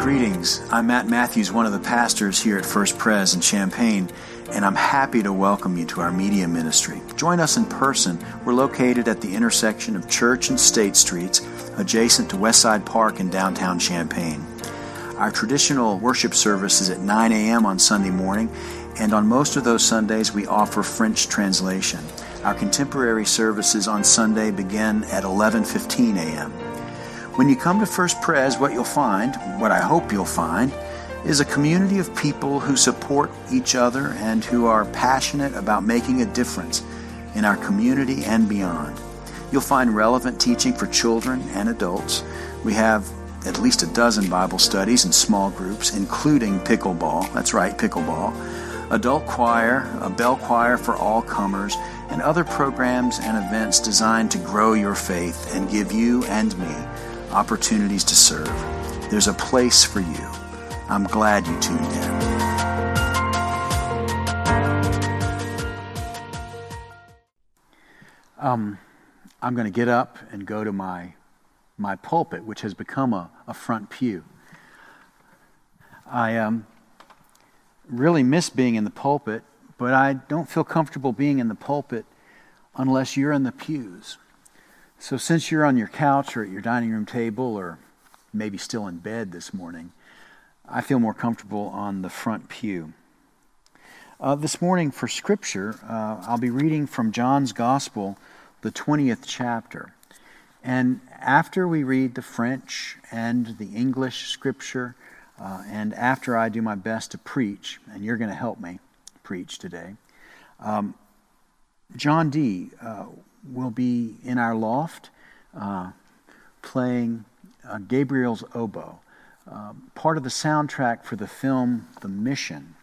Greetings. I'm Matt Matthews, one of the pastors here at First Pres in Champaign, and I'm happy to welcome you to our media ministry. Join us in person. We're located at the intersection of Church and State Streets, adjacent to Westside Park in downtown Champaign. Our traditional worship service is at 9 a.m. on Sunday morning, and on most of those Sundays we offer French translation. Our contemporary services on Sunday begin at 11:15 a.m. When you come to First Pres, what you'll find, what I hope you'll find, is a community of people who support each other and who are passionate about making a difference in our community and beyond. You'll find relevant teaching for children and adults. We have at least a dozen Bible studies in small groups, including pickleball. That's right, pickleball. Adult choir, a bell choir for all comers, and other programs and events designed to grow your faith and give you and me opportunities to serve. There's a place for you. I'm glad you tuned in. I'm going to get up and go to my pulpit, which has become a front pew. I really miss being in the pulpit, but I don't feel comfortable being in the pulpit unless you're in the pews. So since you're on your couch or at your dining room table or maybe still in bed this morning, I feel more comfortable on the front pew. This morning for Scripture, I'll be reading from John's Gospel, the 20th chapter. And after we read the French and the English Scripture, and after I do my best to preach, and you're going to help me preach today, John D. Will be in our loft playing Gabriel's oboe, part of the soundtrack for the film The Mission.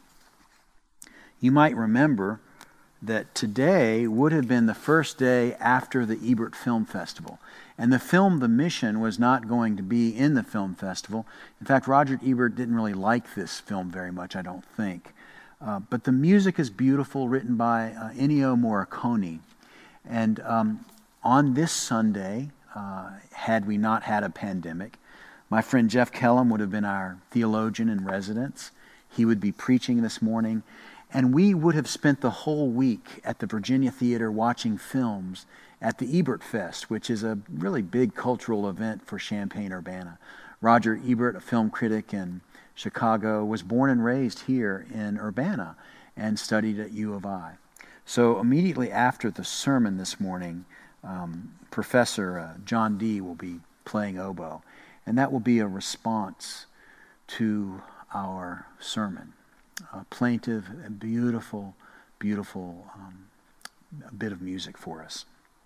You might remember that today would have been the first day after the Ebert Film Festival. And the film The Mission was not going to be in the film festival. In fact, Roger Ebert didn't really like this film very much, I don't think. But the music is beautiful, written by Ennio Morricone. And on this Sunday, had we not had a pandemic, my friend Jeff Kellum would have been our theologian in residence. He would be preaching this morning. And we would have spent the whole week at the Virginia Theater watching films at the Ebert Fest, which is a really big cultural event for Champaign-Urbana. Roger Ebert, a film critic in Chicago, was born and raised here in Urbana and studied at U of I. So immediately after the sermon this morning, Professor John D. will be playing oboe, and that will be a response to our sermon. A plaintive and beautiful, beautiful bit of music for us.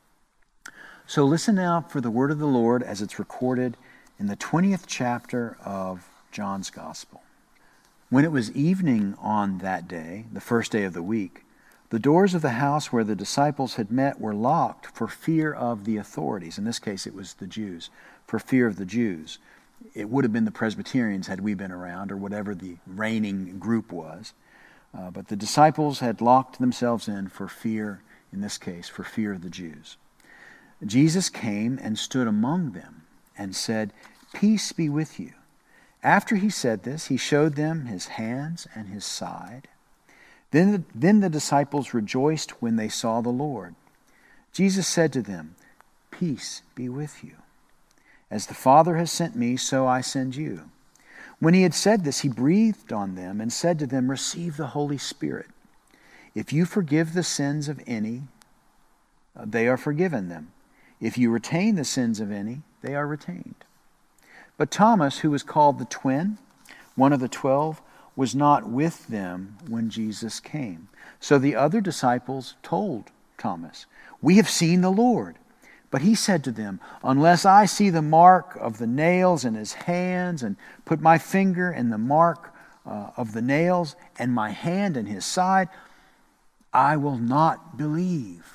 So listen now for the word of the Lord as it's recorded in the 20th chapter of John's Gospel. When it was evening on that day, the first day of the week, the doors of the house where the disciples had met were locked for fear of the authorities. In this case, it was the Jews, for fear of the Jews. It would have been the Presbyterians had we been around, or whatever the reigning group was. But the disciples had locked themselves in for fear, in this case, for fear of the Jews. Jesus came and stood among them and said, "Peace be with you." After he said this, he showed them his hands and his side. Then the disciples rejoiced when they saw the Lord. Jesus said to them, "Peace be with you. As the Father has sent me, so I send you." When he had said this, he breathed on them and said to them, "Receive the Holy Spirit. If you forgive the sins of any, they are forgiven them. If you retain the sins of any, they are retained." But Thomas, who was called the twin, one of the 12, was not with them when Jesus came. So the other disciples told Thomas, "We have seen the Lord." But he said to them, "Unless I see the mark of the nails in his hands, and put my finger in the mark of the nails, and my hand in his side, I will not believe."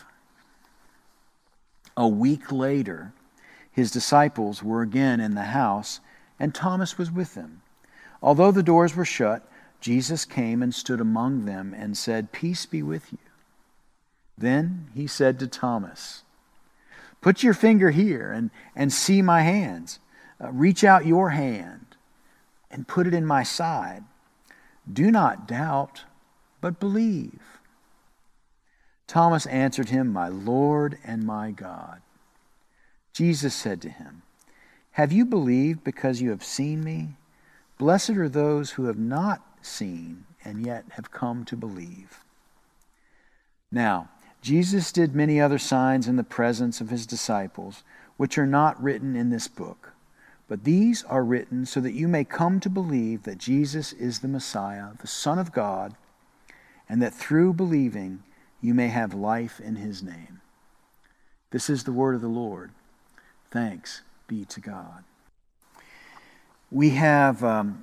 A week later, his disciples were again in the house, and Thomas was with them. Although the doors were shut, Jesus came and stood among them and said, "Peace be with you." Then he said to Thomas, "Put your finger here and see my hands. Reach out your hand and put it in my side. Do not doubt, but believe." Thomas answered him, "My Lord and my God." Jesus said to him, "Have you believed because you have seen me? Blessed are those who have not seen and yet have come to believe." Now, Jesus did many other signs in the presence of his disciples, which are not written in this book. But these are written so that you may come to believe that Jesus is the Messiah, the Son of God, and that through believing you may have life in his name. This is the word of the Lord. Thanks be to God. We have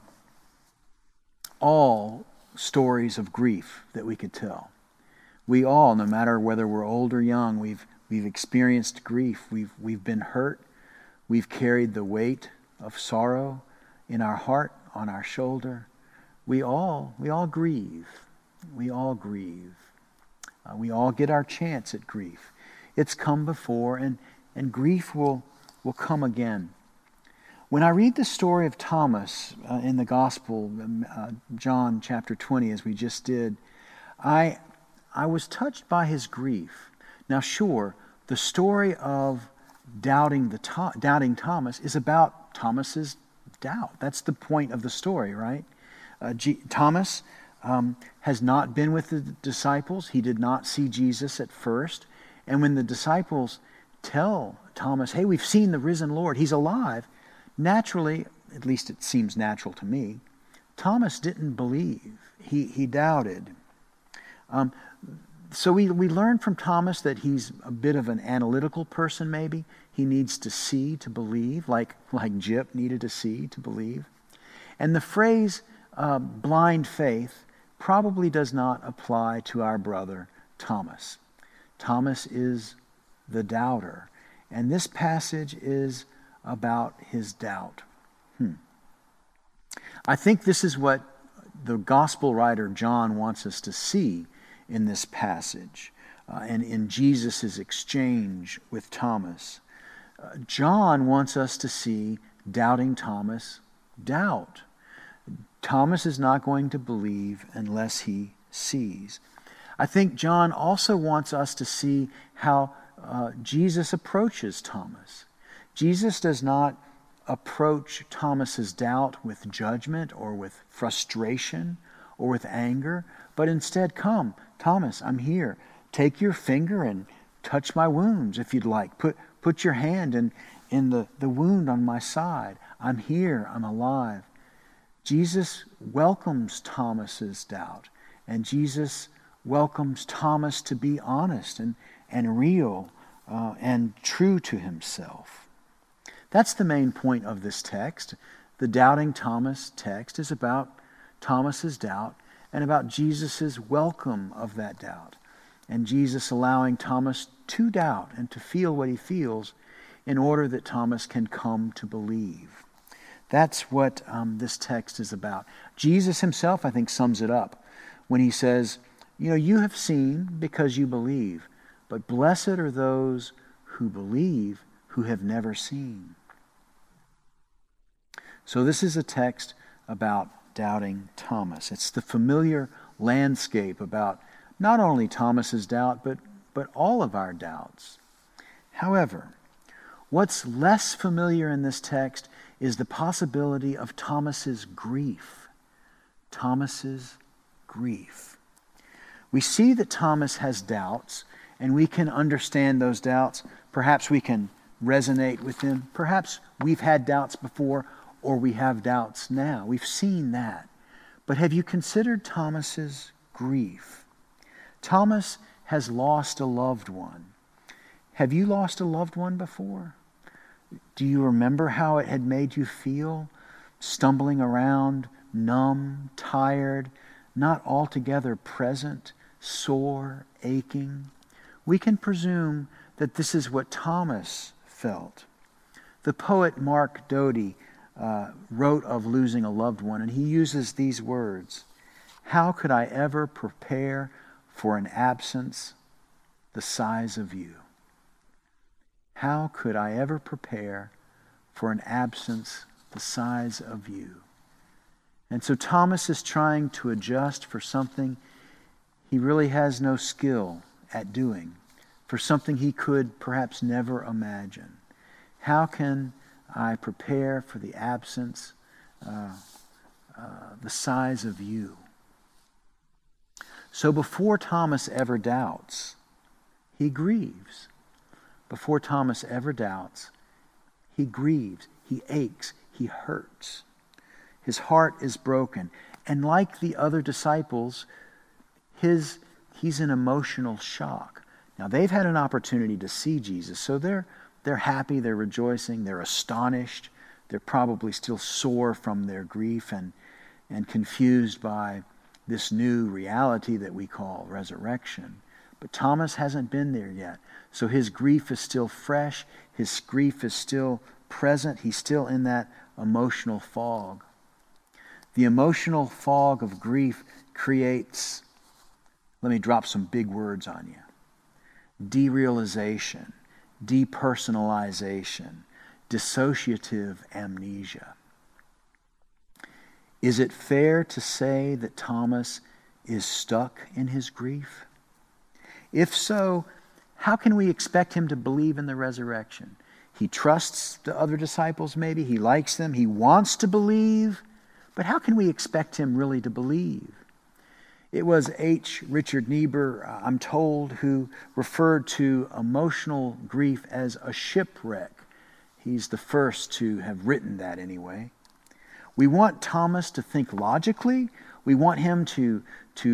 all stories of grief that we could tell. We all, no matter whether we're old or young, we've experienced grief. We've been hurt. We've carried the weight of sorrow in our heart, on our shoulder. We all grieve. We all grieve. We all get our chance at grief. It's come before, and grief will come again. When I read the story of Thomas in the Gospel, John chapter 20, as we just did, I was touched by his grief. Now, sure, the story of doubting Thomas is about Thomas's doubt. That's the point of the story, right? Thomas has not been with the disciples. He did not see Jesus at first. And when the disciples tell Thomas, "Hey, we've seen the risen Lord, he's alive," naturally, at least it seems natural to me, Thomas didn't believe. He doubted. So we learn from Thomas that he's a bit of an analytical person, maybe. He needs to see to believe, like Jip needed to see to believe. And the phrase blind faith probably does not apply to our brother Thomas. Thomas is the doubter. And this passage is about his doubt. I think this is what the gospel writer John wants us to see in this passage and in Jesus' exchange with Thomas. John wants us to see doubting Thomas doubt. Thomas is not going to believe unless he sees. I think John also wants us to see how Jesus approaches Thomas. Jesus does not approach Thomas's doubt with judgment or with frustration or with anger, but instead, "Come, Thomas, I'm here. Take your finger and touch my wounds if you'd like. Put your hand in the wound on my side. I'm here, I'm alive." Jesus welcomes Thomas's doubt, and Jesus welcomes Thomas to be honest and real and true to himself. That's the main point of this text. The Doubting Thomas text is about Thomas's doubt and about Jesus' welcome of that doubt, and Jesus allowing Thomas to doubt and to feel what he feels in order that Thomas can come to believe. That's what this text is about. Jesus himself, I think, sums it up when he says, "You have seen because you believe, but blessed are those who believe who have never seen." So this is a text about doubting Thomas. It's the familiar landscape about not only Thomas's doubt, but all of our doubts. However, what's less familiar in this text is the possibility of Thomas's grief. Thomas's grief. We see that Thomas has doubts, and we can understand those doubts. Perhaps we can resonate with them. Perhaps we've had doubts before, or we have doubts now. We've seen that. But have you considered Thomas's grief? Thomas has lost a loved one. Have you lost a loved one before? Do you remember how it had made you feel? Stumbling around, numb, tired, not altogether present, sore, aching. We can presume that this is what Thomas felt. The poet Mark Doty wrote of losing a loved one, and he uses these words: "How could I ever prepare for an absence the size of you?" How could I ever prepare for an absence the size of you? And so Thomas is trying to adjust for something he really has no skill at doing, for something he could perhaps never imagine. How can I prepare for the absence, the size of you? So before Thomas ever doubts, he grieves. Before Thomas ever doubts, he grieves, he aches, he hurts. His heart is broken. And like the other disciples, he's in emotional shock. Now, they've had an opportunity to see Jesus, so they're happy, they're rejoicing, they're astonished. They're probably still sore from their grief and confused by this new reality that we call resurrection. But Thomas hasn't been there yet. So his grief is still fresh. His grief is still present. He's still in that emotional fog. The emotional fog of grief creates, let me drop some big words on you, derealization, depersonalization, dissociative amnesia. Is it fair to say that Thomas is stuck in his grief? If so, how can we expect him to believe in the resurrection? He trusts the other disciples maybe, he likes them, he wants to believe, but how can we expect him really to believe? It was Richard Niebuhr, I'm told, who referred to emotional grief as a shipwreck. He's the first to have written that anyway. We want Thomas to think logically. We want him to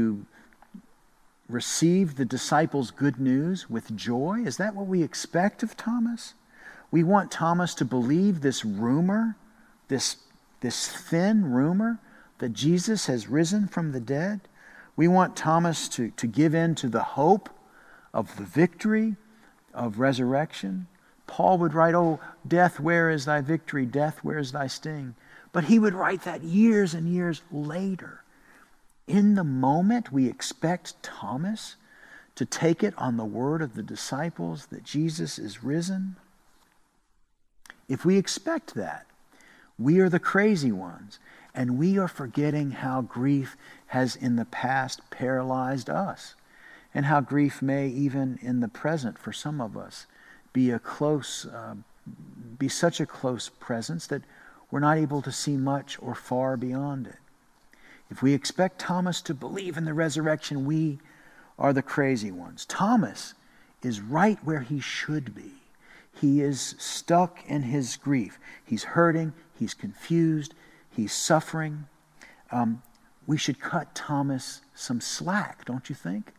receive the disciples' good news with joy. Is that what we expect of Thomas? We want Thomas to believe this rumor, this thin rumor that Jesus has risen from the dead. We want Thomas to give in to the hope of the victory of resurrection. Paul would write, "Oh, death, where is thy victory? Death, where is thy sting?" But he would write that years and years later. In the moment, we expect Thomas to take it on the word of the disciples that Jesus is risen. If we expect that, we are the crazy ones, and we are forgetting how grief has in the past paralyzed us, and how grief may even in the present for some of us be such a close presence that we're not able to see much or far beyond it. If we expect Thomas to believe in the resurrection, we are the crazy ones. Thomas is right where he should be. He is stuck in his grief. He's hurting, he's confused, he's suffering. We should cut Thomas some slack, don't you think?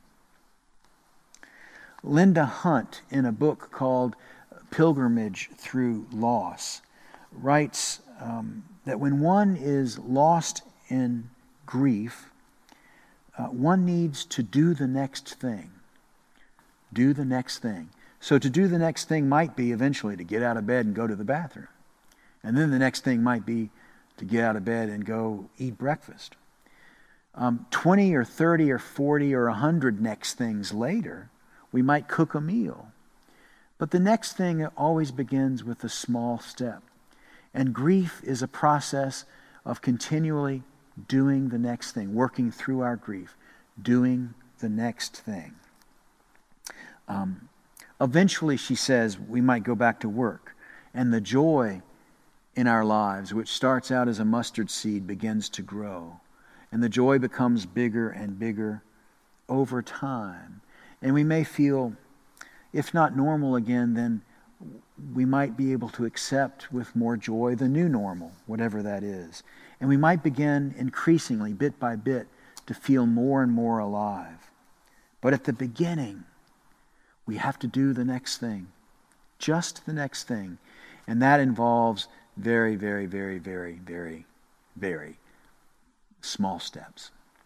Linda Hunt, in a book called Pilgrimage Through Loss, writes that when one is lost in grief, one needs to do the next thing. Do the next thing. So to do the next thing might be eventually to get out of bed and go to the bathroom. And then the next thing might be to get out of bed and go eat breakfast. 20 or 30 or 40 or 100 next things later, we might cook a meal. But the next thing always begins with a small step. And grief is a process of continually doing the next thing, working through our grief, doing the next thing. Eventually, she says, we might go back to work, and the joy in our lives, which starts out as a mustard seed, begins to grow. And the joy becomes bigger and bigger over time. And we may feel, if not normal again, then we might be able to accept with more joy the new normal, whatever that is. And we might begin increasingly, bit by bit, to feel more and more alive. But at the beginning, we have to do the next thing, just the next thing. And that involves very, very, very, very, very, very small steps.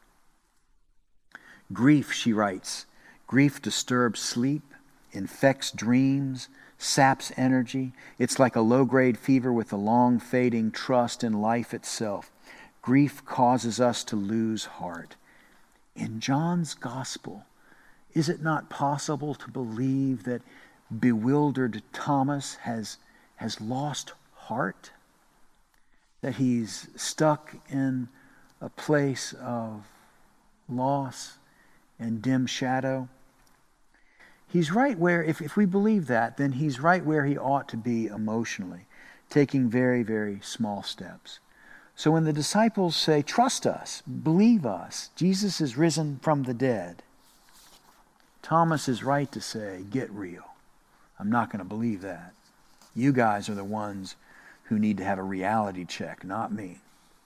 Grief, she writes, grief disturbs sleep, infects dreams, saps energy. It's like a low-grade fever with a long-fading trust in life itself. Grief causes us to lose heart. In John's gospel, is it not possible to believe that bewildered Thomas has lost heart? That he's stuck in a place of loss and dim shadow. He's right where, if we believe that, then he's right where he ought to be emotionally, taking very, very small steps. So when the disciples say, trust us, believe us, Jesus is risen from the dead, Thomas is right to say, get real. I'm not going to believe that. You guys are the ones who need to have a reality check, not me.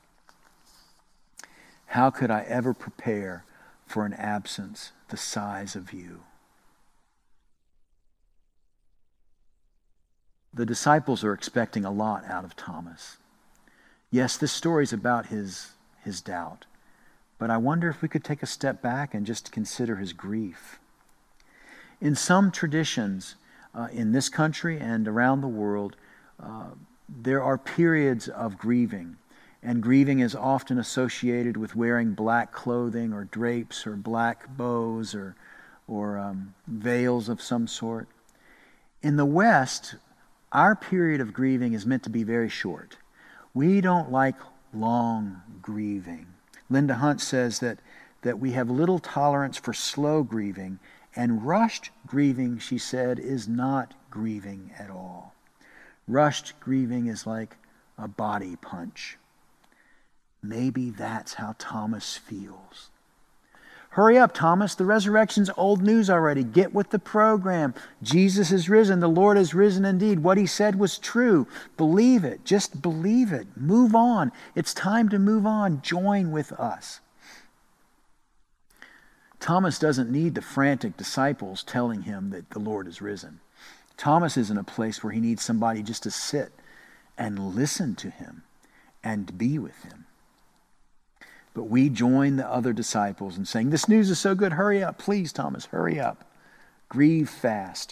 How could I ever prepare for an absence the size of you? The disciples are expecting a lot out of Thomas. Yes, this story is about his doubt, but I wonder if we could take a step back and just consider his grief. In some traditions, in this country and around the world, there are periods of grieving, and grieving is often associated with wearing black clothing or drapes or black bows or veils of some sort. In the West, our period of grieving is meant to be very short. We don't like long grieving. Linda Hunt says that we have little tolerance for slow grieving, and rushed grieving, she said, is not grieving at all. Rushed grieving is like a body punch. Maybe that's how Thomas feels. Hurry up, Thomas. The resurrection's old news already. Get with the program. Jesus is risen. The Lord is risen indeed. What he said was true. Believe it. Just believe it. Move on. It's time to move on. Join with us. Thomas doesn't need the frantic disciples telling him that the Lord is risen. Thomas is in a place where he needs somebody just to sit and listen to him and be with him. But we join the other disciples in saying, this news is so good, hurry up. Please, Thomas, hurry up. Grieve fast.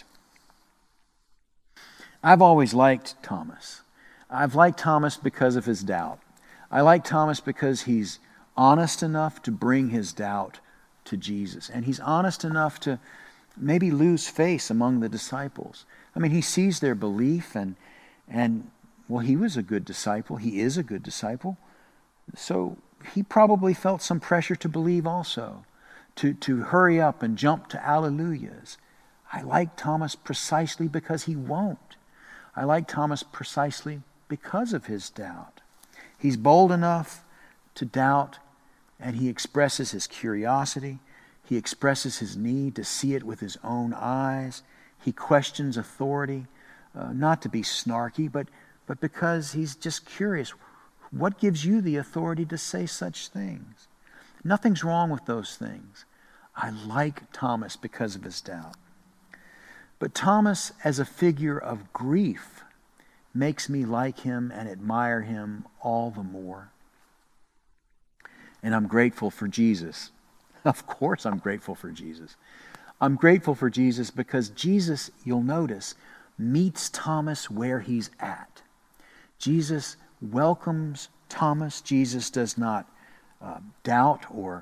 I've always liked Thomas. I've liked Thomas because of his doubt. I like Thomas because he's honest enough to bring his doubt to Jesus. And he's honest enough to maybe lose face among the disciples. I mean, he sees their belief and well, he was a good disciple. He is a good disciple. So he probably felt some pressure to believe also, to hurry up and jump to alleluias. I like Thomas precisely because he won't. I like Thomas precisely because of his doubt. He's bold enough to doubt, and he expresses his curiosity. He expresses his need to see it with his own eyes. He questions authority, not to be snarky, but because he's just curious. What gives you the authority to say such things? Nothing's wrong with those things. I like Thomas because of his doubt. But Thomas, as a figure of grief, makes me like him and admire him all the more. And I'm grateful for Jesus. Of course I'm grateful for Jesus. I'm grateful for Jesus because Jesus, you'll notice, meets Thomas where he's at. Jesus welcomes Thomas. Jesus does not doubt or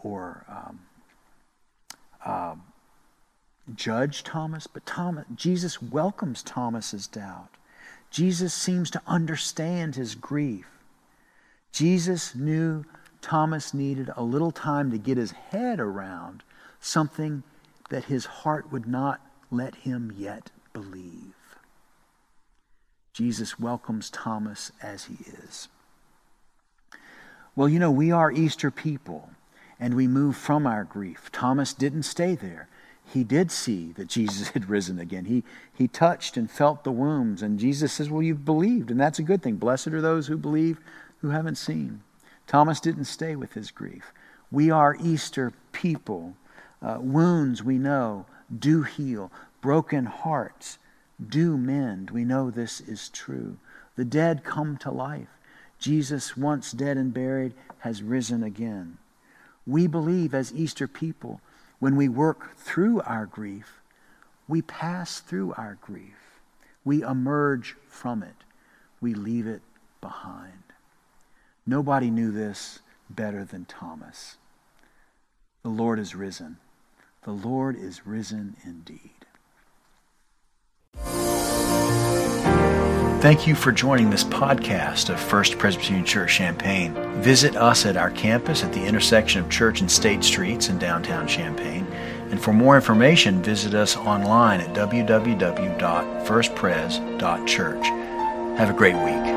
judge Thomas, but Jesus welcomes Thomas's doubt. Jesus seems to understand his grief. Jesus knew Thomas needed a little time to get his head around something that his heart would not let him yet believe. Jesus welcomes Thomas as he is. Well, you know, we are Easter people, and we move from our grief. Thomas didn't stay there. He did see that Jesus had risen again. He touched and felt the wounds, and Jesus says, well, you've believed, and that's a good thing. Blessed are those who believe who haven't seen. Thomas didn't stay with his grief. We are Easter people. Wounds, we know, do heal. Broken hearts do mend. We know this is true. The dead come to life. Jesus, once dead and buried, has risen again. We believe as Easter people, when we work through our grief, we pass through our grief. We emerge from it. We leave it behind. Nobody knew this better than Thomas. The Lord is risen. The Lord is risen indeed. Thank you for joining this podcast of First Presbyterian Church Champaign. Visit us at our campus at the intersection of Church and State Streets in downtown Champaign. And for more information, visit us online at www.firstpres.church. Have a great week.